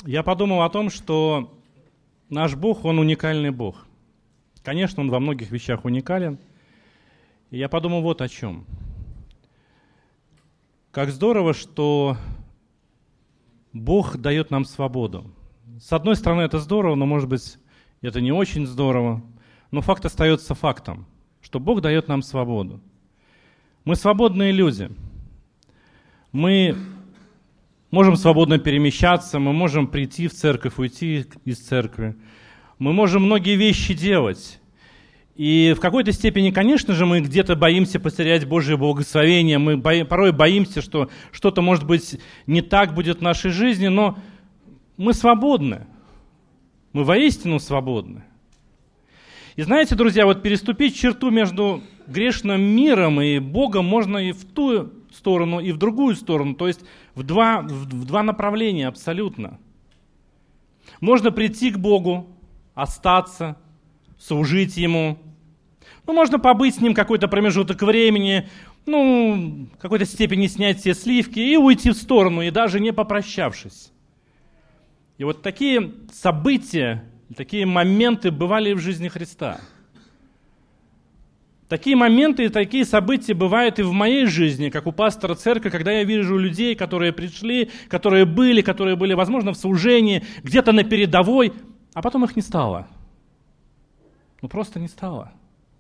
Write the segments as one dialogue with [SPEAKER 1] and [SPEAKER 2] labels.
[SPEAKER 1] Я подумал о том, что наш Бог, Он уникальный Бог. Конечно, Он во многих вещах уникален. И я подумал вот о чем. Как здорово, что Бог дает нам свободу. С одной стороны, это здорово, но, может быть, это не очень здорово. Но факт остается фактом, что Бог дает нам свободу. Мы свободные люди. Мы можем свободно перемещаться, мы можем прийти в церковь, уйти из церкви. Мы можем многие вещи делать. И в какой-то степени, конечно же, мы где-то боимся потерять Божье благословение, мы порой боимся, что что-то, может быть, не так будет в нашей жизни, но мы свободны. Мы воистину свободны. И знаете, друзья, вот переступить черту между грешным миром и Богом можно и в ту сторону, и в другую сторону, то есть в два направления абсолютно. Можно прийти к Богу, остаться, служить Ему. Можно побыть с Ним какой-то промежуток времени, в какой-то степени снять все сливки и уйти в сторону, и даже не попрощавшись. И вот такие события, такие моменты бывали в жизни Христа. Такие моменты и такие события бывают и в моей жизни, как у пастора церкви, когда я вижу людей, которые пришли, которые были, возможно, в служении, где-то на передовой, а потом их не стало. Просто не стало.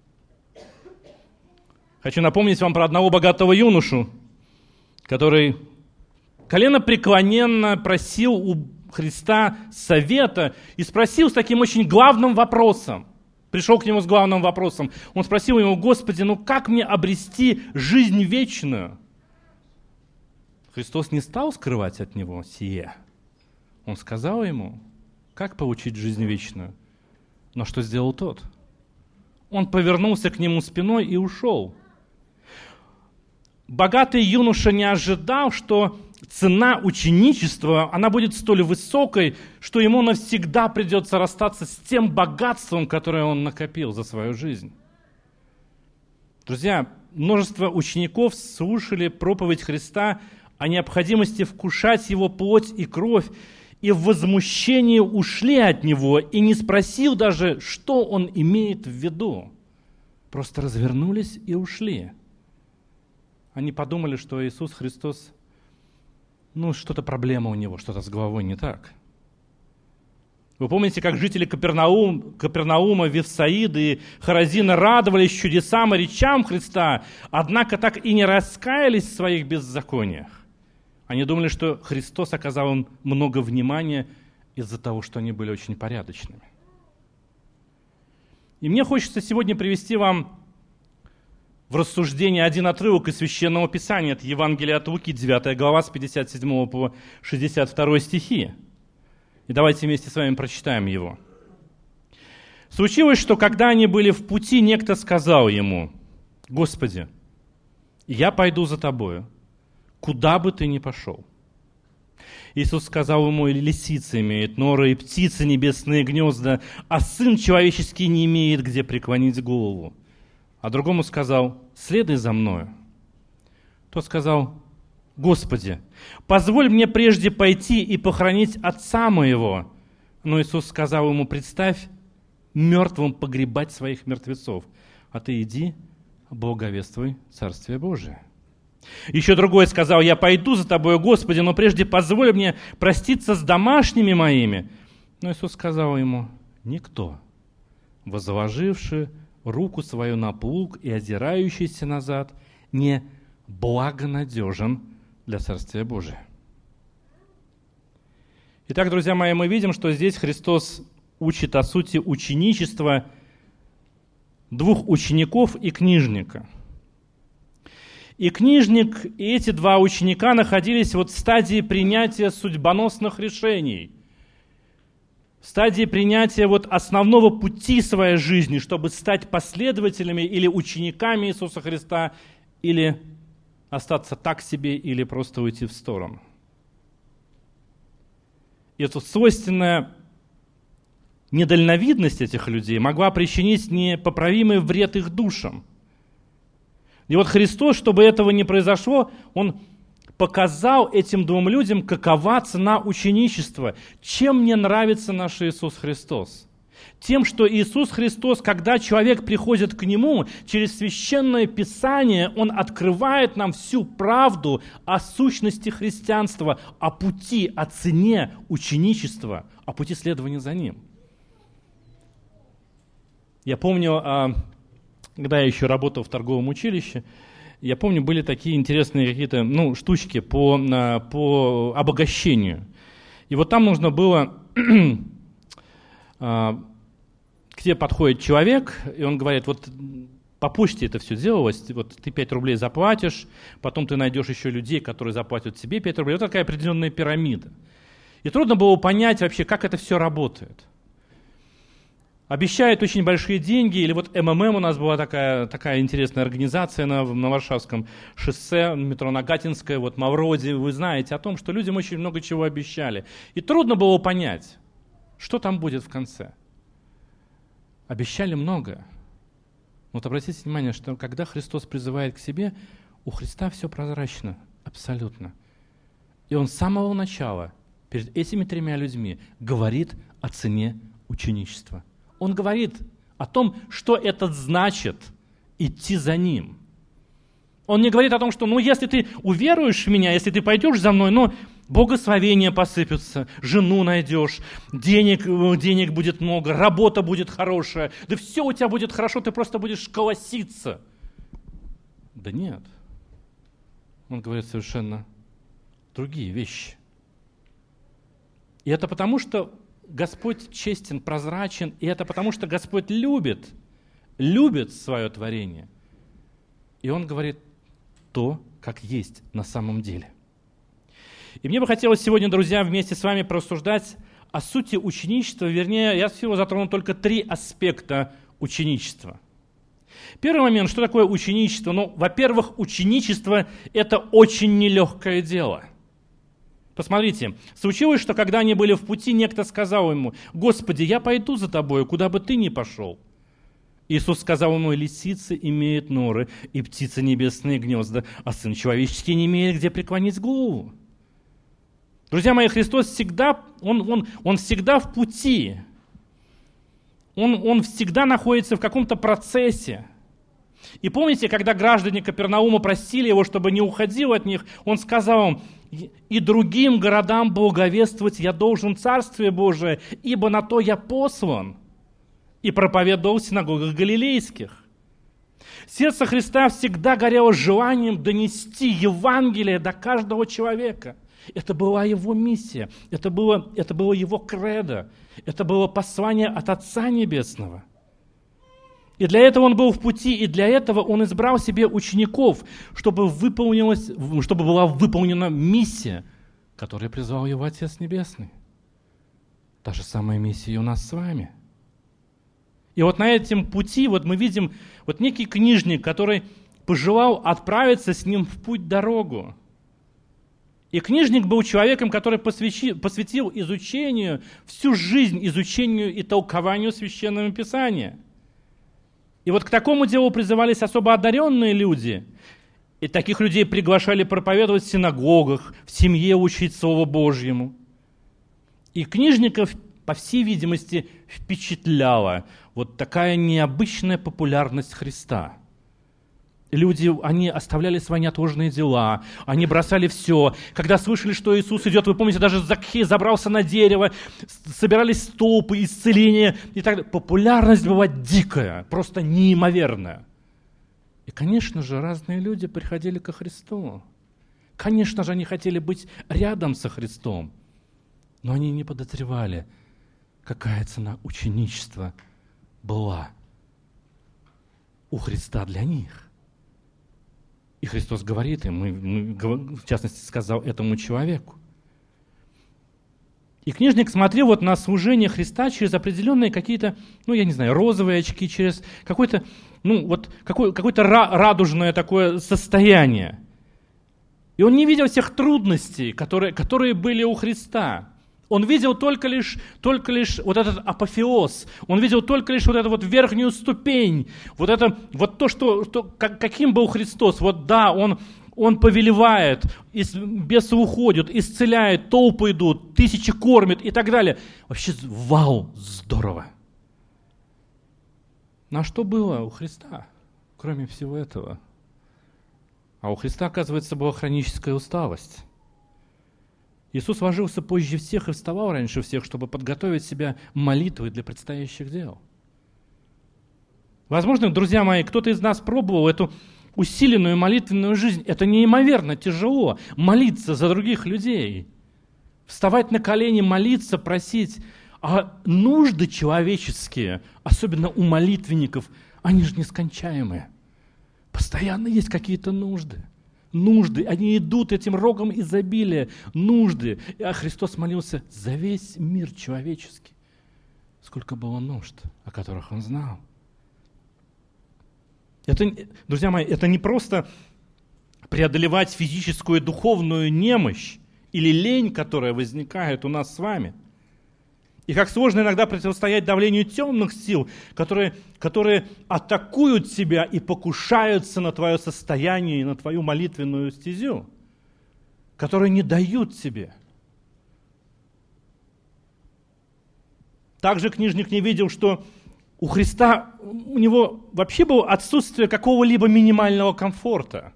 [SPEAKER 1] Хочу напомнить вам про одного богатого юношу, который коленопреклоненно просил у Христа совета и спросил с таким очень главным вопросом. Пришел к нему с главным вопросом. Он спросил ему: «Господи, как мне обрести жизнь вечную?» Христос не стал скрывать от него сие. Он сказал ему, как получить жизнь вечную. Но что сделал тот? Он повернулся к нему спиной и ушел. Богатый юноша не ожидал, что цена ученичества, она будет столь высокой, что ему навсегда придется расстаться с тем богатством, которое он накопил за свою жизнь. Друзья, множество учеников слушали проповедь Христа о необходимости вкушать Его плоть и кровь, и в возмущении ушли от Него, и не спросил даже, что Он имеет в виду. Просто развернулись и ушли. Они подумали, что Иисус Христос, что-то проблема у Него, что-то с головой не так. Вы помните, как жители Капернаума, Вифсаиды и Хоразина радовались чудесам и речам Христа, однако так и не раскаялись в своих беззакониях. Они думали, что Христос оказал им много внимания из-за того, что они были очень порядочными. И мне хочется сегодня привести вам в рассуждение один отрывок из Священного Писания, это Евангелие от Луки, 9 глава, с 57 по 62 стихи. И давайте вместе с вами прочитаем его. «Случилось, что когда они были в пути, некто сказал ему: „Господи, я пойду за тобою, куда бы ты ни пошел“. Иисус сказал ему: „Лисица имеет норы и птицы небесные гнезда, а Сын Человеческий не имеет где преклонить голову“. А другому сказал: „Следуй за мною“. Тот сказал: „Господи, позволь мне прежде пойти и похоронить отца моего“. Но Иисус сказал ему: „Представь мертвым погребать своих мертвецов, а ты иди, благовествуй Царствие Божие“. Еще другой сказал: „Я пойду за тобою, Господи, но прежде позволь мне проститься с домашними моими“. Но Иисус сказал ему: „Никто, возложивший руку свою на плуг и озирающийся назад, не благонадежен для Царствия Божия“. Итак, друзья мои, мы видим, что здесь Христос учит о сути ученичества двух учеников и книжника. И книжник, и эти два ученика находились в стадии принятия судьбоносных решений, в стадии принятия основного пути своей жизни, чтобы стать последователями или учениками Иисуса Христа, или остаться так себе, или просто уйти в сторону. И эта свойственная недальновидность этих людей могла причинить непоправимый вред их душам. И Христос, чтобы этого не произошло, Он показал этим двум людям, какова цена ученичества. Чем мне нравится наш Иисус Христос? Тем, что Иисус Христос, когда человек приходит к Нему, через Священное Писание, Он открывает нам всю правду о сущности христианства, о пути, о цене ученичества, о пути следования за Ним. Я помню, когда я еще работал в торговом училище, я помню, были такие интересные какие-то штучки по обогащению. И вот там нужно было... К тебе подходит человек, и он говорит, вот по почте это все делалось, вот ты 5 рублей заплатишь, потом ты найдешь еще людей, которые заплатят тебе 5 рублей. Вот такая определенная пирамида. И трудно было понять вообще, как это все работает. Обещают очень большие деньги, или вот МММ у нас была такая интересная организация на Варшавском шоссе, метро Нагатинское, вот Мавроди, вы знаете о том, что людям очень много чего обещали. И трудно было понять, что там будет в конце. Обещали много. Вот обратите внимание, что когда Христос призывает к себе, у Христа все прозрачно, абсолютно. И Он с самого начала перед этими 3 людьми говорит о цене ученичества. Он говорит о том, что это значит идти за Ним. Он не говорит о том, что если ты уверуешь в Меня, если ты пойдешь за Мной, благословения посыпятся, жену найдешь, денег будет много, работа будет хорошая, да все у тебя будет хорошо, ты просто будешь колоситься. Да нет. Он говорит совершенно другие вещи. И это потому, что Господь честен, прозрачен, и это потому, что Господь любит свое творение. И Он говорит то, как есть на самом деле. И мне бы хотелось сегодня, друзья, вместе с вами порассуждать о сути ученичества. Вернее, я всего затрону только 3 аспекта ученичества. Первый момент, что такое ученичество? Во-первых, ученичество – это очень нелегкое дело. Посмотрите, случилось, что когда они были в пути, некто сказал ему: «Господи, я пойду за тобой, куда бы ты ни пошел». Иисус сказал ему: «Лисицы имеют норы, и птицы небесные гнезда, а Сын Человеческий не имеет где преклонить голову». Друзья мои, Христос всегда, Он всегда в пути. Он всегда находится в каком-то процессе. И помните, когда граждане Капернаума просили Его, чтобы не уходил от них, Он сказал им: «И другим городам благовествовать я должен Царствие Божие, ибо на то я послан». И проповедовал в синагогах галилейских. Сердце Христа всегда горело желанием донести Евангелие до каждого человека. Это была Его миссия, это было Его кредо, это было послание от Отца Небесного. И для этого Он был в пути, и для этого Он избрал себе учеников, чтобы была выполнена миссия, которую призвал Его Отец Небесный. Та же самая миссия и у нас с вами. И вот на этом пути мы видим некий книжник, который пожелал отправиться с ним в путь-дорогу. И книжник был человеком, который посвятил изучению, всю жизнь изучению и толкованию Священного Писания. И вот к такому делу призывались особо одаренные люди. И таких людей приглашали проповедовать в синагогах, в семье учить Слову Божьему. И книжников, по всей видимости, впечатляла такая необычная популярность Христа. Люди, они оставляли свои неотложные дела, они бросали все. Когда слышали, что Иисус идет, вы помните, даже Закхей забрался на дерево, собирались столпы, исцеления и так далее. Популярность была дикая, просто неимоверная. И, конечно же, разные люди приходили ко Христу. Конечно же, они хотели быть рядом со Христом, но они не подозревали, какая цена ученичества была у Христа для них. И Христос говорит им, в частности, сказал этому человеку. И книжник смотрел на служение Христа через определенные какие-то, розовые очки, через какое-то радужное такое состояние. И он не видел всех трудностей, которые были у Христа. Он видел только лишь этот апофеоз. Он видел только лишь эту верхнюю ступень. То, каким был Христос. Он Он повелевает, бесы уходят, исцеляет, толпы идут, тысячи кормят и так далее. Вообще, вау, здорово. Ну а что было у Христа, кроме всего этого? А у Христа, оказывается, была хроническая усталость. Иисус ложился позже всех и вставал раньше всех, чтобы подготовить себя молитвой для предстоящих дел. Возможно, друзья мои, кто-то из нас пробовал эту усиленную молитвенную жизнь. Это неимоверно тяжело молиться за других людей. Вставать на колени, молиться, просить. А нужды человеческие, особенно у молитвенников, они же нескончаемые. Постоянно есть какие-то нужды. Нужды. Они идут этим рогом изобилия. Нужды. А Христос молился за весь мир человеческий. Сколько было нужд, о которых Он знал. Это, друзья мои, это не просто преодолевать физическую и духовную немощь или лень, которая возникает у нас с вами. И как сложно иногда противостоять давлению темных сил, которые атакуют тебя и покушаются на твое состояние и на твою молитвенную стезю, которые не дают тебе. Также книжник не видел, что у Христа, у него вообще было отсутствие какого-либо минимального комфорта.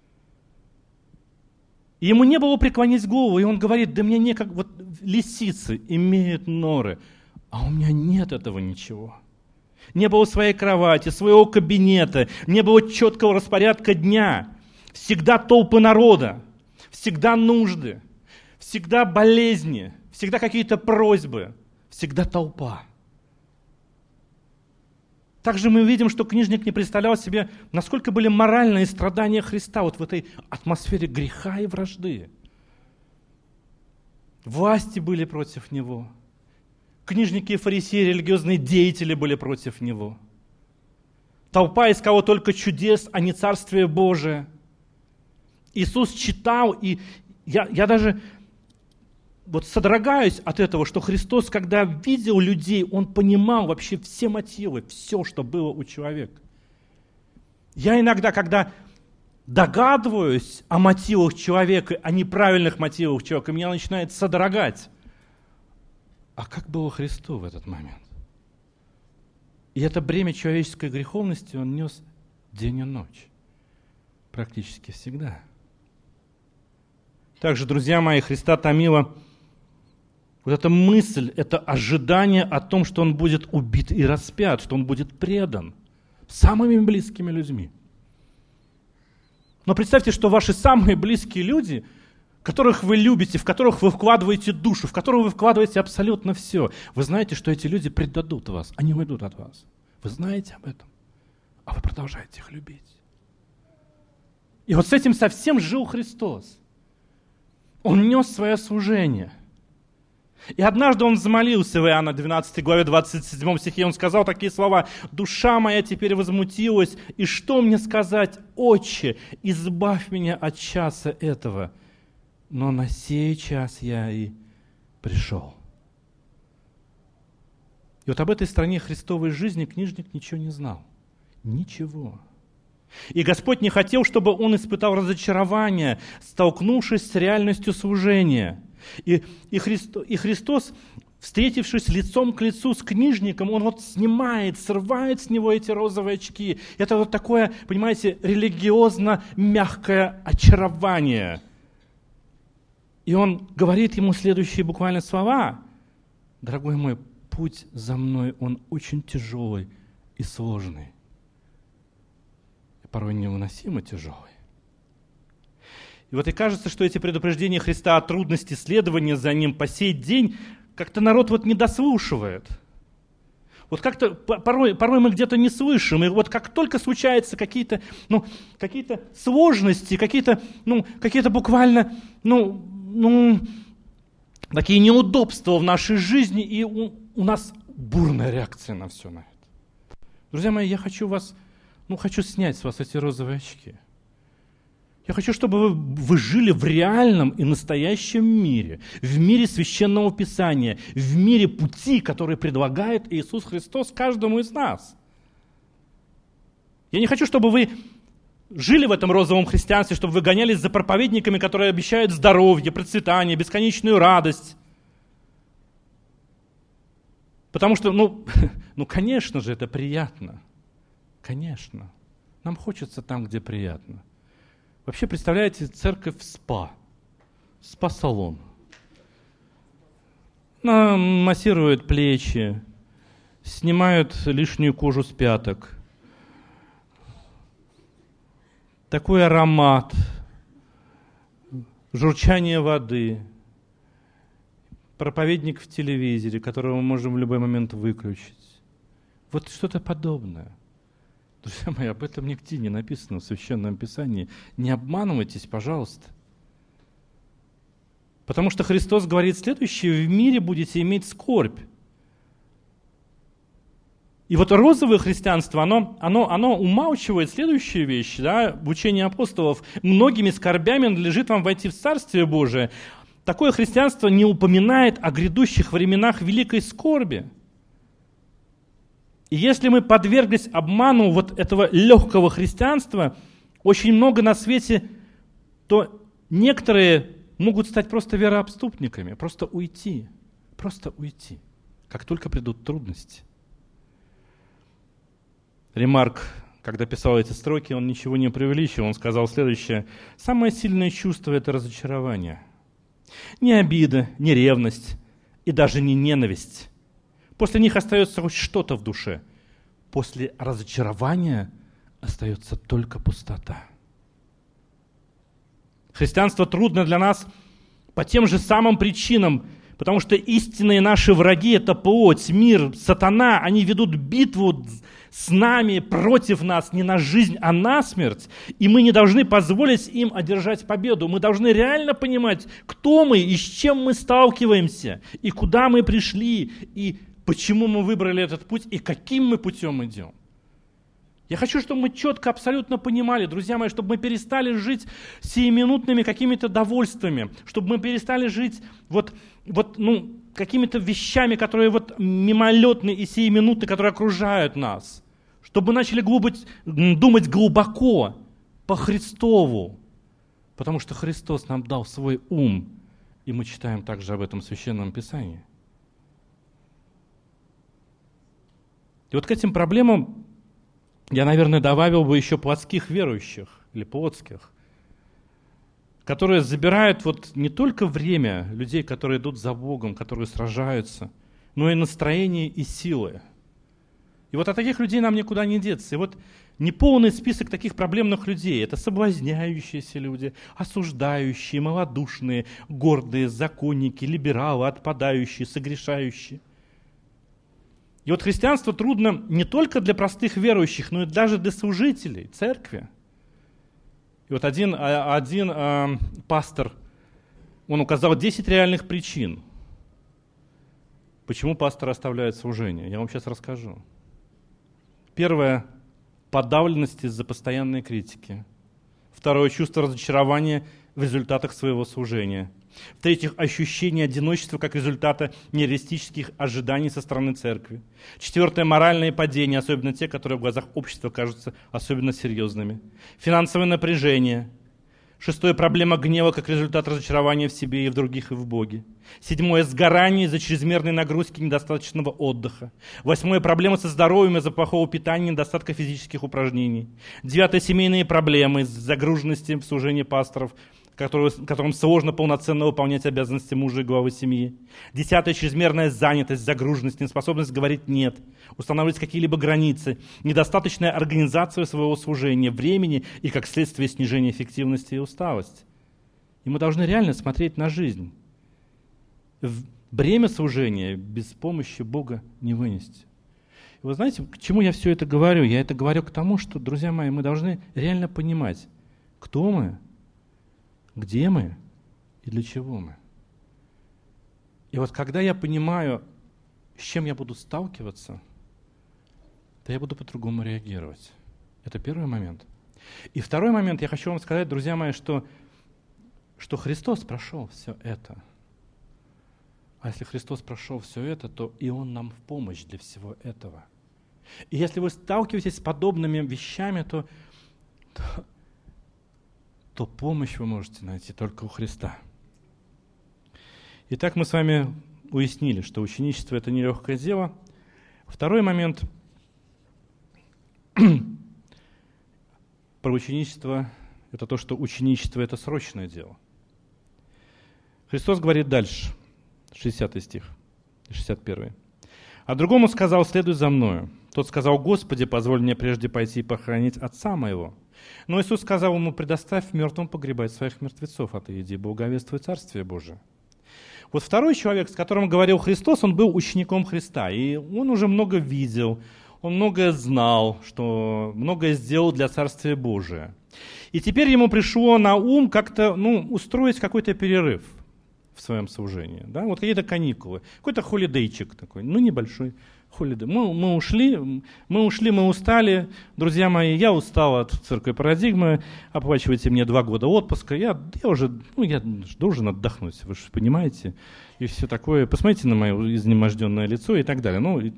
[SPEAKER 1] И ему не было преклонить голову, и он говорит: да мне некогда, вот лисицы имеют норы, а у меня нет этого ничего. Не было своей кровати, своего кабинета, не было четкого распорядка дня. Всегда толпы народа, всегда нужды, всегда болезни, всегда какие-то просьбы, всегда толпа. Также мы видим, что книжник не представлял себе, насколько были моральные страдания Христа вот в этой атмосфере греха и вражды. Власти были против Него. Книжники и фарисеи, религиозные деятели были против Него. Толпа искала только чудес, а не Царствие Божие. Иисус читал, и я даже вот содрогаюсь от этого, что Христос, когда видел людей, Он понимал вообще все мотивы, все, что было у человека. Я иногда, когда догадываюсь о мотивах человека, о неправильных мотивах человека, меня начинает содрогать. А как было Христу в этот момент? И это бремя человеческой греховности Он нес день и ночь. Практически всегда. Также, друзья мои, Христа томила вот эта мысль, это ожидание о том, что Он будет убит и распят, что Он будет предан самыми близкими людьми. Но представьте, что ваши самые близкие люди, которых вы любите, в которых вы вкладываете душу, в которых вы вкладываете абсолютно все, вы знаете, что эти люди предадут вас, они уйдут от вас. Вы знаете об этом, а вы продолжаете их любить. И вот с этим совсем жил Христос. Он нес свое служение. И однажды Он взмолился в Иоанна 12 главе 27 стихе, Он сказал такие слова: «Душа моя теперь возмутилась, и что мне сказать? Отче, избавь меня от часа этого, но на сей час я и пришел». И вот об этой стороне Христовой жизни книжник ничего не знал. Ничего. И Господь не хотел, чтобы он испытал разочарование, столкнувшись с реальностью служения. И Христос, встретившись лицом к лицу с книжником, Он вот срывает с него эти розовые очки. Это вот такое, понимаете, религиозно-мягкое очарование. И Он говорит ему следующие буквально слова: «Дорогой мой, путь за мной, он очень тяжелый и сложный, и порой невыносимо тяжелый». И вот и кажется, что эти предупреждения Христа о трудности следования за Ним по сей день как-то народ вот не дослушивает. Вот как-то порой мы где-то не слышим, и вот как только случаются какие-то сложности, какие-то буквально, такие неудобства в нашей жизни, и у нас бурная реакция на все на это. Друзья мои, я хочу снять с вас эти розовые очки. Я хочу, чтобы вы жили в реальном и настоящем мире, в мире Священного Писания, в мире пути, который предлагает Иисус Христос каждому из нас. Я не хочу, чтобы вы жили в этом розовом христианстве, чтобы вы гонялись за проповедниками, которые обещают здоровье, процветание, бесконечную радость. Потому что, конечно же, это приятно. Конечно. Нам хочется там, где приятно. Вообще, представляете, церковь спа. Спа-салон. Массируют плечи, снимают лишнюю кожу с пяток. Такой аромат, журчание воды, проповедник в телевизоре, которого мы можем в любой момент выключить. Вот что-то подобное. Друзья мои, об этом нигде не написано в Священном Писании. Не обманывайтесь, пожалуйста. Потому что Христос говорит следующее: в мире будете иметь скорбь. И вот розовое христианство, оно умалчивает следующую вещь, да, в учении апостолов. Многими скорбями надлежит вам войти в Царствие Божие. Такое христианство не упоминает о грядущих временах великой скорби. И если мы подверглись обману вот этого легкого христианства, очень много на свете, то некоторые могут стать просто вероотступниками, просто уйти, как только придут трудности. Ремарк, когда писал эти строки, он ничего не преувеличил, он сказал следующее: «Самое сильное чувство – это разочарование. Не обида, не ревность и даже не ненависть. После них остается хоть что-то в душе. После разочарования остается только пустота». Христианство трудно для нас по тем же самым причинам, потому что истинные наши враги – это плоть, мир, сатана. Они ведут битву с нами, против нас, не на жизнь, а на смерть. И мы не должны позволить им одержать победу. Мы должны реально понимать, кто мы и с чем мы сталкиваемся, и куда мы пришли, и почему мы выбрали этот путь, и каким мы путем идем. Я хочу, чтобы мы четко, абсолютно понимали, друзья мои, чтобы мы перестали жить сиюминутными какими-то довольствами, чтобы мы перестали жить какими-то вещами, которые мимолетные и сиюминутные, которые окружают нас. Чтобы мы начали думать глубоко, по Христову. Потому что Христос нам дал свой ум, и мы читаем также об этом в Священном Писании. И вот к этим проблемам я, наверное, добавил бы еще плотских верующих, или плотских, которые забирают не только время людей, которые идут за Богом, которые сражаются, но и настроение и силы. И от таких людей нам никуда не деться. И неполный список таких проблемных людей – это соблазняющиеся люди, осуждающие, малодушные, гордые, законники, либералы, отпадающие, согрешающие. И христианство трудно не только для простых верующих, но и даже для служителей церкви. И один пастор, он указал 10 реальных причин, почему пастор оставляет служение. Я вам сейчас расскажу. Первое – подавленность из-за постоянной критики. Второе – чувство разочарования в результатах своего служения. В-третьих, ощущение одиночества как результата нереалистических ожиданий со стороны церкви. Четвертое, моральные падения, особенно те, которые в глазах общества кажутся особенно серьезными. Финансовое напряжение. Шестое, проблема гнева как результат разочарования в себе и в других, и в Боге. Седьмое, сгорание из-за чрезмерной нагрузки и недостаточного отдыха. Восьмое, проблема со здоровьем из-за плохого питания и недостатка физических упражнений. Девятое, семейные проблемы из-за загруженности в служении пасторов, которым сложно полноценно выполнять обязанности мужа и главы семьи. Десятое, чрезмерная занятость, загруженность, неспособность говорить «нет», устанавливать какие-либо границы, недостаточная организация своего служения, времени и, как следствие, снижение эффективности и усталость. И мы должны реально смотреть на жизнь. Бремя служения без помощи Бога не вынести. И вы знаете, к чему я все это говорю? Я это говорю к тому, что, друзья мои, мы должны реально понимать, кто мы, где мы и для чего мы. И когда я понимаю, с чем я буду сталкиваться, то я буду по-другому реагировать. Это первый момент. И второй момент, я хочу вам сказать, друзья мои, что Христос прошел все это. А если Христос прошел все это, то и Он нам в помощь для всего этого. И если вы сталкиваетесь с подобными вещами, то то помощь вы можете найти только у Христа. Итак, мы с вами уяснили, что ученичество – это нелегкое дело. Второй момент про ученичество – это то, что ученичество – это срочное дело. Христос говорит дальше, 60 стих, 61. «А другому сказал: следуй за мною. Тот сказал: Господи, позволь мне прежде пойти и похоронить отца моего. Но Иисус сказал ему: предоставь мертвым погребать своих мертвецов, а ты иди благовествуй Царствие Божие». Вот второй человек, с которым говорил Христос, он был учеником Христа, и он уже много видел, он многое знал, что многое сделал для Царствия Божия. И теперь ему пришло на ум как-то устроить какой-то перерыв в своем служении. Да? Вот какие-то каникулы, какой-то холидейчик такой, небольшой холидей. Мы ушли, мы устали. Друзья мои, я устал от церкви Парадигмы, оплачивайте мне 2 года отпуска, я уже должен отдохнуть, вы же понимаете, и все такое. Посмотрите на мое изнеможденное лицо и так далее.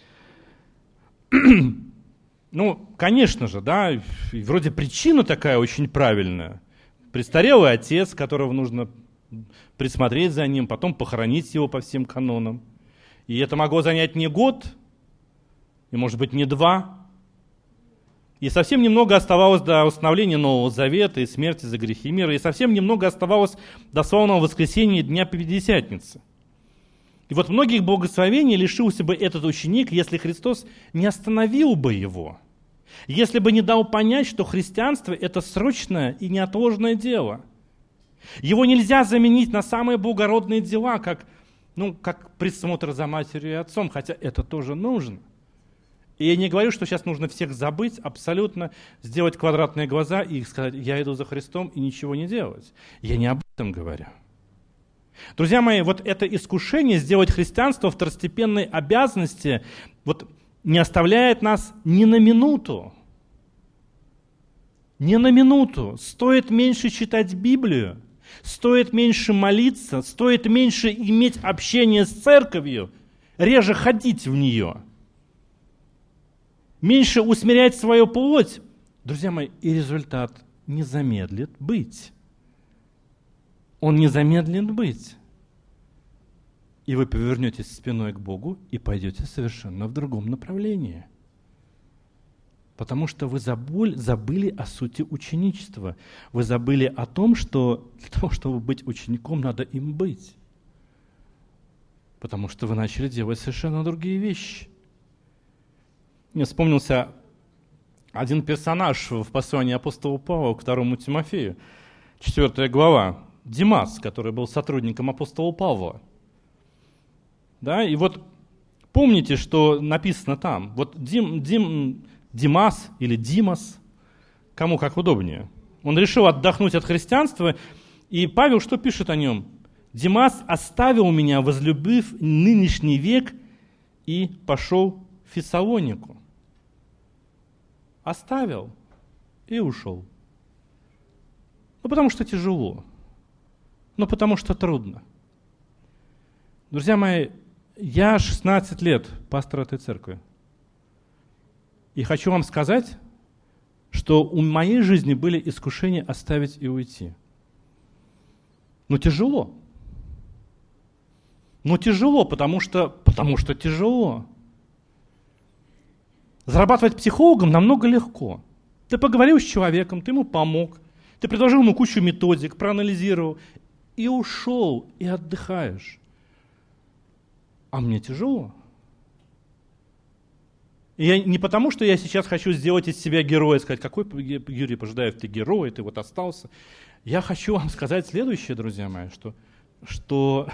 [SPEAKER 1] Конечно же, да, вроде причина такая очень правильная. Престарелый отец, которого нужно присмотреть за ним, потом похоронить его по всем канонам. И это могло занять не год, и, может быть, не 2. И совсем немного оставалось до установления Нового Завета и смерти за грехи мира, и совсем немного оставалось до славного воскресения Дня Пятидесятницы. И вот многих благословений лишился бы этот ученик, если Христос не остановил бы его, если бы не дал понять, что христианство – это срочное и неотложное дело. Его нельзя заменить на самые благородные дела, как присмотр за матерью и отцом, хотя это тоже нужно. И я не говорю, что сейчас нужно всех забыть, абсолютно сделать квадратные глаза и сказать: я иду за Христом, и ничего не делать. Я не об этом говорю. Друзья мои, вот это искушение сделать христианство второстепенной обязанности не оставляет нас ни на минуту. Ни на минуту. Стоит меньше читать Библию, стоит меньше молиться, стоит меньше иметь общение с церковью, реже ходить в нее, меньше усмирять свою плоть. Друзья мои, и результат не замедлит быть. Он не замедлит быть. И вы повернетесь спиной к Богу и пойдете совершенно в другом направлении. Потому что вы забыли о сути ученичества. Вы забыли о том, что для того, чтобы быть учеником, надо им быть. Потому что вы начали делать совершенно другие вещи. Мне вспомнился один персонаж в послании апостола Павла к 2 Тимофею, 4 глава, Димас, который был сотрудником апостола Павла. Да, и вот помните, что написано там. Вот Димас или Димас, кому как удобнее. Он решил отдохнуть от христианства, и Павел что пишет о нем? «Димас оставил меня, возлюбив нынешний век, и пошел в Фессалонику». Оставил и ушел. Потому что тяжело, потому что трудно. Друзья мои, я 16 лет пастор этой церкви. И хочу вам сказать, что у моей жизни были искушения оставить и уйти. Но тяжело. Тяжело, потому что тяжело. Зарабатывать психологом намного легко. Ты поговорил с человеком, ты ему помог, ты предложил ему кучу методик, проанализировал, и ушел, и отдыхаешь. А мне тяжело. И не потому, что я сейчас хочу сделать из себя героя, сказать: какой, Юрий Пожидаев, ты герой, ты остался. Я хочу вам сказать следующее, друзья мои, что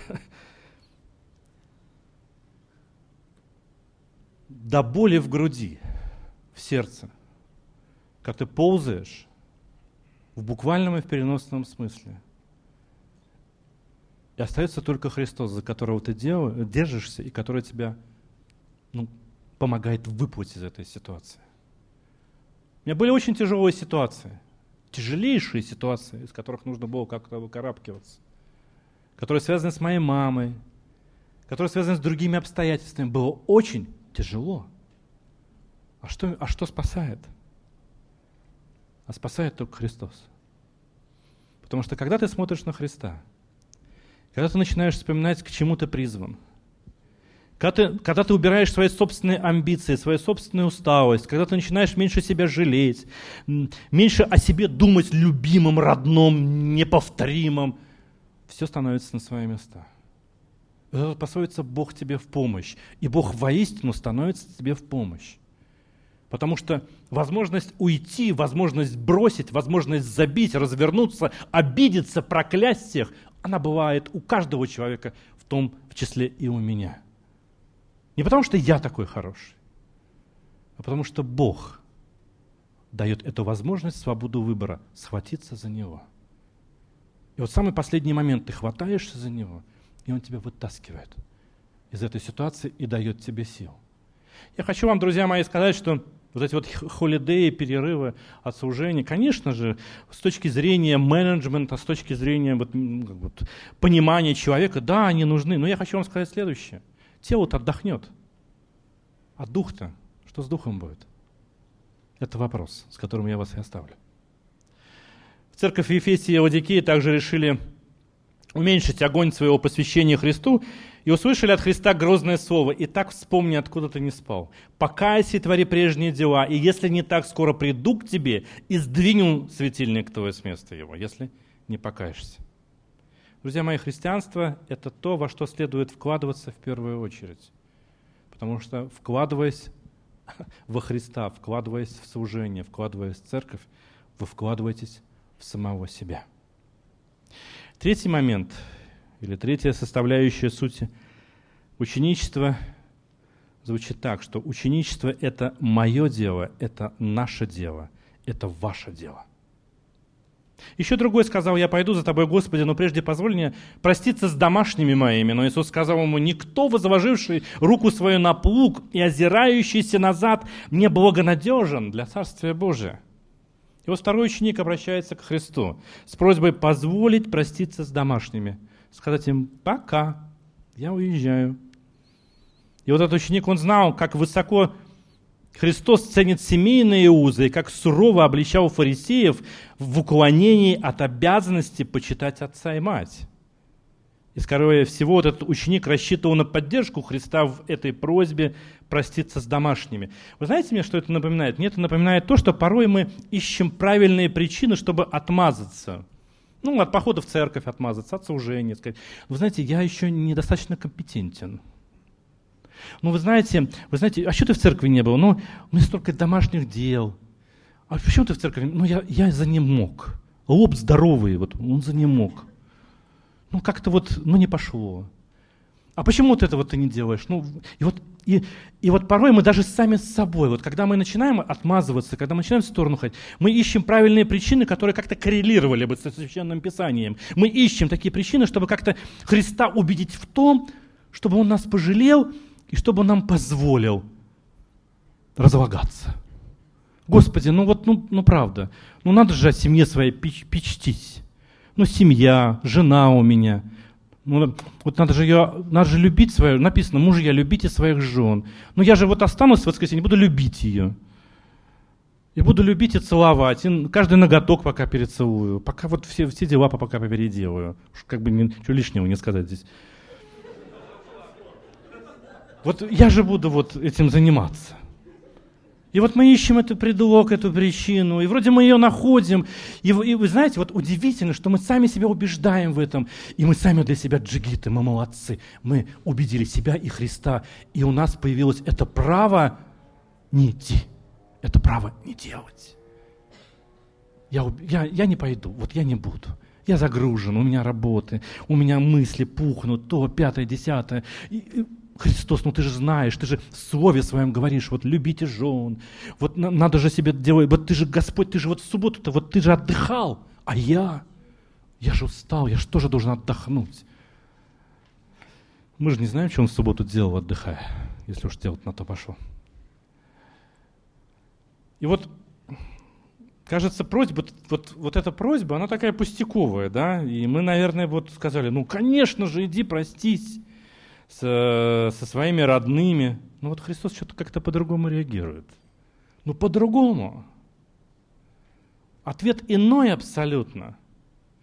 [SPEAKER 1] до боли в груди, в сердце, как ты ползаешь, в буквальном и в переносном смысле, и остается только Христос, за которого ты держишься, и который тебя помогает выплыть из этой ситуации. У меня были очень тяжелые ситуации, тяжелейшие ситуации, из которых нужно было как-то выкарабкиваться, которые связаны с моей мамой, которые связаны с другими обстоятельствами. Было очень тяжело. А что спасает? А спасает только Христос. Потому что когда ты смотришь на Христа, когда ты начинаешь вспоминать, к чему ты призван, когда ты убираешь свои собственные амбиции, свою собственную усталость, когда ты начинаешь меньше себя жалеть, меньше о себе думать любимым, родном, неповторимым, все становится на свои места. Это пословица «Бог тебе в помощь». И Бог воистину становится тебе в помощь. Потому что возможность уйти, возможность бросить, возможность забить, развернуться, обидеться, проклясть всех, она бывает у каждого человека, в том в числе и у меня. Не потому что я такой хороший, а потому что Бог дает эту возможность, свободу выбора, схватиться за Него. И вот в самый последний момент ты хватаешься за Него, и Он тебя вытаскивает из этой ситуации и дает тебе сил. Я хочу вам, друзья мои, сказать, что вот эти вот холидеи, перерывы от служения, конечно же, с точки зрения менеджмента, с точки зрения понимания человека, да, они нужны. Но я хочу вам сказать следующее. Тело-то отдохнет. А дух-то? Что с духом будет? Это вопрос, с которым я вас и оставлю. В церковь Ефесии и Лаодикеи также решили уменьшить огонь своего посвящения Христу и услышали от Христа грозное слово: «Итак вспомни, откуда ты не спал. Покайся и твори прежние дела, и если не так, скоро приду к тебе и сдвину светильник твой с места его, если не покаешься». Друзья мои, христианство – это то, во что следует вкладываться в первую очередь. Потому что, вкладываясь во Христа, вкладываясь в служение, вкладываясь в церковь, вы вкладываетесь в самого себя. Третий момент, или третья составляющая сути ученичества звучит так, что ученичество – это мое дело, это наше дело, это ваше дело. Еще другой сказал: «Я пойду за тобой, Господи, но прежде позволь мне проститься с домашними моими». Но Иисус сказал ему: «Никто, возложивший руку свою на плуг и озирающийся назад, не благонадежен для Царствия Божия». И вот второй ученик обращается к Христу с просьбой позволить проститься с домашними, сказать им: «Пока, я уезжаю». И вот этот ученик, он знал, как высоко Христос ценит семейные узы, и как сурово обличал фарисеев в уклонении от обязанности почитать отца и мать. И, скорее всего, вот этот ученик рассчитывал на поддержку Христа в этой просьбе проститься с домашними. Вы знаете мне, что это напоминает? Мне это напоминает то, что порой мы ищем правильные причины, чтобы отмазаться. От похода в церковь отмазаться, от служения. Сказать: вы знаете, я еще недостаточно компетентен. Вы знаете, а что ты в церкви не был? У меня столько домашних дел. А почему ты в церкви? Я занемог. Лоб здоровый, он занемог. Как-то не пошло. А почему вот этого ты не делаешь? И порой мы даже сами с собой, когда мы начинаем отмазываться, когда мы начинаем в сторону ходить, мы ищем правильные причины, которые как-то коррелировали бы со Священным Писанием. Мы ищем такие причины, чтобы как-то Христа убедить в том, чтобы Он нас пожалел, и чтобы Он нам позволил разлагаться. Господи, правда, надо же о семье своей печтись. Семья, жена у меня. Надо же любить свою, написано: мужья, любите своих жен. Я же останусь в воскресенье, буду любить ее. И буду любить и целовать. И каждый ноготок пока перецелую. Пока все дела пока переделаю. Ничего лишнего не сказать здесь. Я же буду этим заниматься. И мы ищем эту предлог, эту причину, и вроде мы ее находим. И вы знаете, удивительно, что мы сами себя убеждаем в этом, и мы сами для себя джигиты, мы молодцы. Мы убедили себя и Христа, и у нас появилось это право не идти, это право не делать. Я не пойду, я не буду. Я загружен, у меня работы, у меня мысли пухнут, то, 5-е, 10-е. Христос, ты же знаешь, ты же в слове своем говоришь: любите жен, надо же себе делать, ты же Господь, ты же в субботу-то, ты же отдыхал, а я же устал, я же тоже должен отдохнуть. Мы же не знаем, что Он в субботу делал, отдыхая, если уж делать на то пошел. И кажется, просьба, эта просьба, она такая пустяковая, да, и мы, наверное, сказали: конечно же, иди простись со своими родными. Христос что-то как-то по-другому реагирует. По-другому. Ответ иной абсолютно.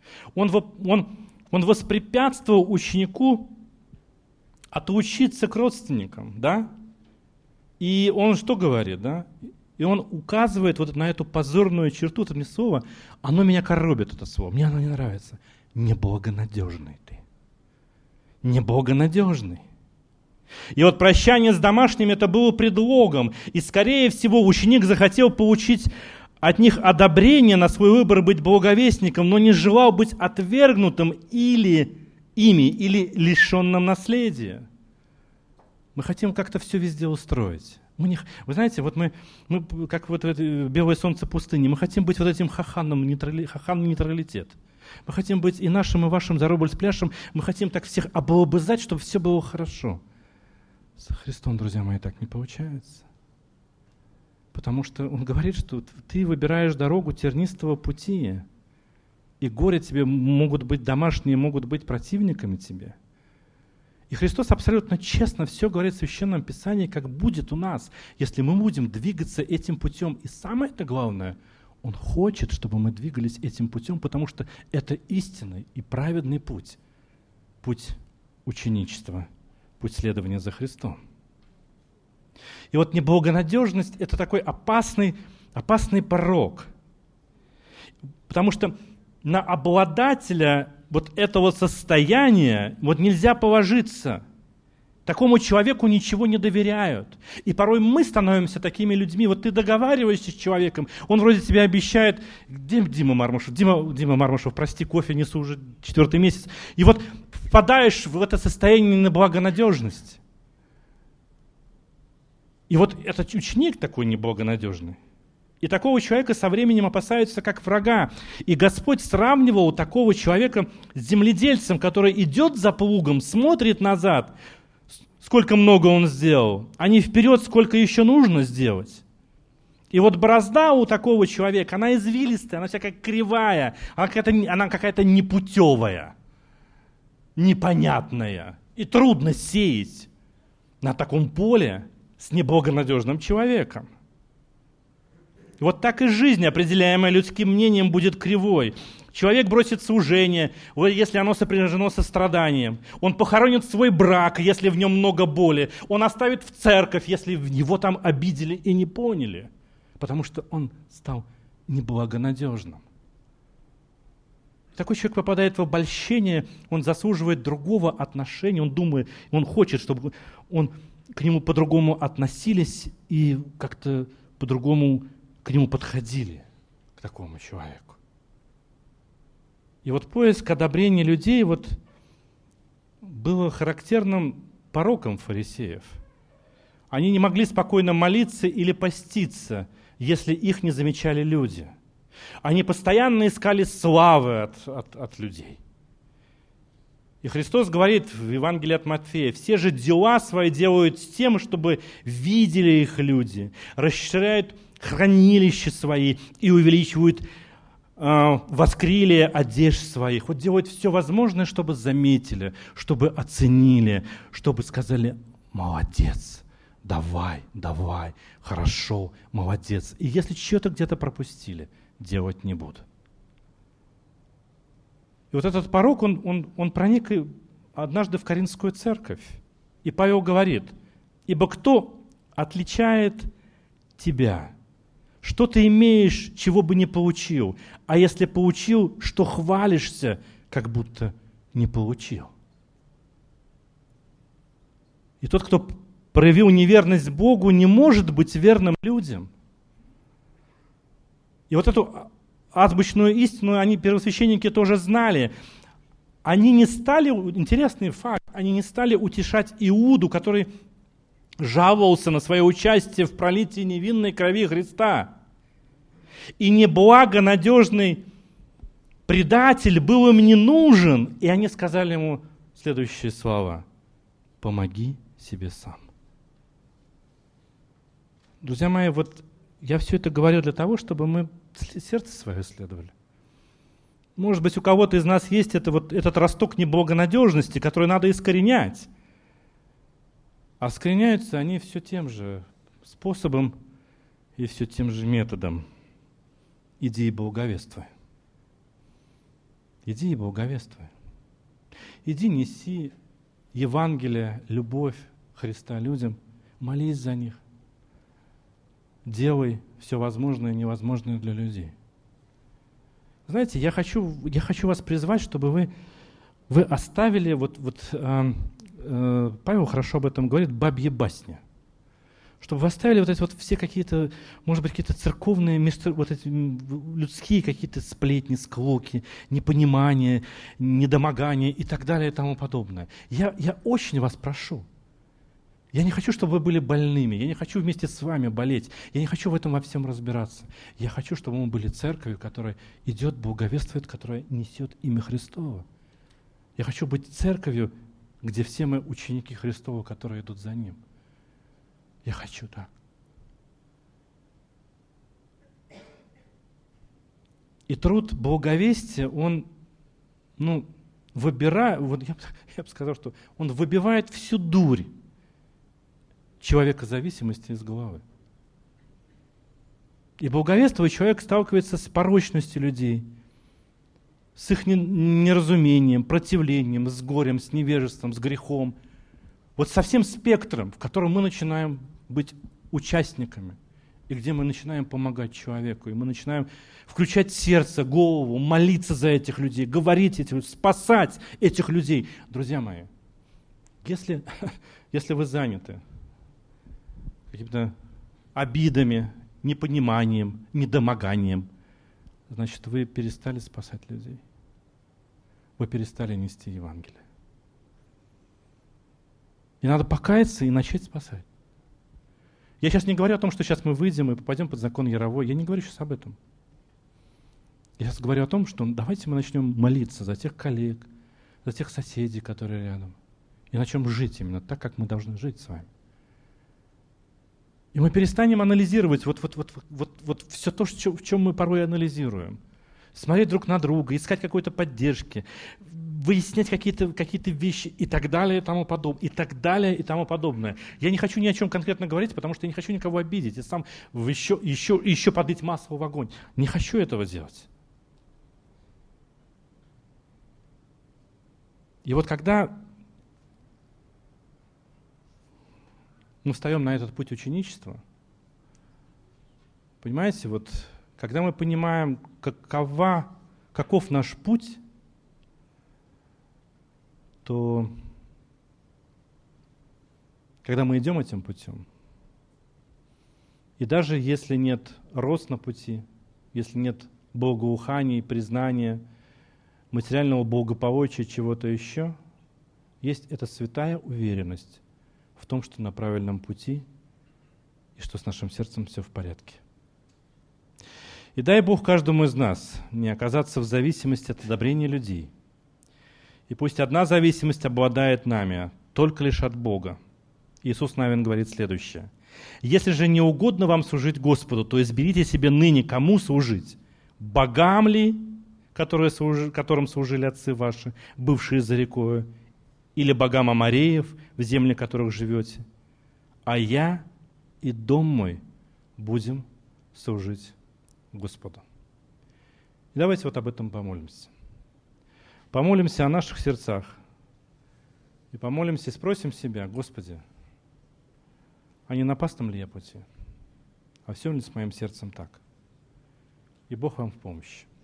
[SPEAKER 1] Он воспрепятствовал ученику отлучиться к родственникам, да? И он что говорит, да? И он указывает вот на эту позорную черту, это мне слово, оно меня коробит, это слово, мне оно не нравится. Неблагонадежный ты. Неблагонадежный. И вот прощание с домашними это было предлогом. И скорее всего ученик захотел получить от них одобрение на свой выбор быть благовестником, но не желал быть отвергнутым ими, или лишенным наследия. Мы хотим как-то все везде устроить. Вы знаете, вот мы как вот это белое солнце пустыни, мы хотим быть вот этим хаханом нейтралитет. Мы хотим быть и нашим, и вашим за рубль с пляшем. Мы хотим так всех облобызать, чтобы все было хорошо. С Христом, друзья мои, так не получается. Потому что Он говорит, что ты выбираешь дорогу тернистого пути. И горе тебе могут быть домашние, могут быть противниками тебе. И Христос абсолютно честно все говорит в Священном Писании, как будет у нас, если мы будем двигаться этим путем. И самое главное, Он хочет, чтобы мы двигались этим путем, потому что это истинный и праведный путь. Путь ученичества, путь следования за Христом. И вот неблагонадежность – это такой опасный порок. Потому что на обладателя вот этого состояния вот нельзя положиться. Такому человеку ничего не доверяют. И порой мы становимся такими людьми. Вот ты договариваешься с человеком, он вроде тебе обещает, где Дима Мармушев? Дима Мармушев, прости, кофе несу уже 4-й месяц. И вот впадаешь в это состояние неблагонадежности. И вот этот ученик такой неблагонадежный. И такого человека со временем опасаются как врага. И Господь сравнивал такого человека с земледельцем, который идет за плугом, смотрит назад, сколько много он сделал, а не вперед, сколько еще нужно сделать. И вот борозда у такого человека, она извилистая, она всякая кривая, она какая-то непутевая, непонятная. И трудно сеять на таком поле с неблагонадежным человеком. Вот так и жизнь, определяемая людским мнением, будет кривой. Человек бросит служение, если оно сопряжено со страданием. Он похоронит свой брак, если в нем много боли. Он оставит в церковь, если его там обидели и не поняли. Потому что он стал неблагонадежным. Такой человек попадает в обольщение, он заслуживает другого отношения, он думает, он хочет, чтобы к нему по-другому относились и как-то по-другому к нему подходили, к такому человеку. И вот поиск одобрения людей было характерным пороком фарисеев. Они не могли спокойно молиться или поститься, если их не замечали люди. Они постоянно искали славы от людей. И Христос говорит в Евангелии от Матфея: все же дела свои делают с тем, чтобы видели их люди, расширяют хранилища свои и увеличивают воскрилие одежд своих. Вот делают все возможное, чтобы заметили, чтобы оценили, чтобы сказали: молодец, давай, хорошо, молодец. И если что-то где-то пропустили, делать не буду. И вот этот порок, он проник однажды в Коринфскую церковь. И Павел говорит: ибо кто отличает тебя? Что ты имеешь, чего бы не получил? А если получил, что хвалишься, как будто не получил? И тот, кто проявил неверность Богу, не может быть верным людям. И вот эту азбучную истину они, первосвященники, тоже знали. Они не стали, интересный факт, они не стали утешать Иуду, который жаловался на свое участие в пролитии невинной крови Христа. И неблагонадежный предатель был им не нужен. И они сказали ему следующие слова: помоги себе сам. Друзья мои, вот я все это говорю для того, чтобы мы сердце свое исследовали. Может быть, у кого-то из нас есть этот росток неблагонадежности, который надо искоренять. А искореняются они все тем же способом и все тем же методом. Иди и благовествуй. Иди и благовествуй. Иди неси Евангелие, любовь Христа людям, молись за них. Делай все возможное и невозможное для людей. Знаете, я хочу вас призвать, чтобы вы оставили, Павел хорошо об этом говорит, бабьи басни. Чтобы вы оставили вот эти вот все какие-то, может быть, какие-то церковные, вот эти людские какие-то сплетни, склоки, непонимания, недомогания и так далее и тому подобное. Я очень вас прошу. Я не хочу, чтобы вы были больными. Я не хочу вместе с вами болеть. Я не хочу в этом во всем разбираться. Я хочу, чтобы мы были церковью, которая идет, благовествует, которая несет имя Христово. Я хочу быть церковью, где все мы ученики Христова, которые идут за Ним. Я хочу так. И труд благовестия, он, выбирает, я бы сказал, что он выбивает всю дурь человека зависимости из головы. И благовествуя, человек сталкивается с порочностью людей, с их неразумением, противлением, с горем, с невежеством, с грехом. Вот со всем спектром, в котором мы начинаем быть участниками, и где мы начинаем помогать человеку, и мы начинаем включать сердце, голову, молиться за этих людей, говорить этим, спасать этих людей. Друзья мои, если вы заняты какими-то обидами, непониманием, недомоганием, значит, вы перестали спасать людей. Вы перестали нести Евангелие. И надо покаяться и начать спасать. Я сейчас не говорю о том, что сейчас мы выйдем и попадем под закон Яровой. Я не говорю сейчас об этом. Я сейчас говорю о том, что давайте мы начнем молиться за тех коллег, за тех соседей, которые рядом. И начнем жить именно так, как мы должны жить с вами. И мы перестанем анализировать все то, в чем мы порой анализируем. Смотреть друг на друга, искать какой-то поддержки, выяснять какие-то вещи и так далее, и тому подобное, и так далее, и тому подобное. Я не хочу ни о чем конкретно говорить, потому что я не хочу никого обидеть, и сам еще подлить масло в огонь. Не хочу этого делать. И вот когда мы встаем на этот путь ученичества, понимаете, когда мы понимаем, каков наш путь, то когда мы идем этим путем, и даже если нет рост на пути, если нет благоухания, признания, материального благополучия, чего-то еще, есть эта святая уверенность в том, что на правильном пути и что с нашим сердцем все в порядке. И дай Бог каждому из нас не оказаться в зависимости от одобрения людей. И пусть одна зависимость обладает нами, только лишь от Бога. Иисус Навин говорит следующее. «Если же не угодно вам служить Господу, то изберите себе ныне, кому служить. Богам ли, которым служили отцы ваши, бывшие за рекою, или богам амореев, в земле которых живете. А я и дом мой будем служить Господу». И давайте об этом помолимся. Помолимся о наших сердцах. И помолимся и спросим себя: Господи, а не на опасном ли я пути? А все ли с моим сердцем так? И Бог вам в помощь.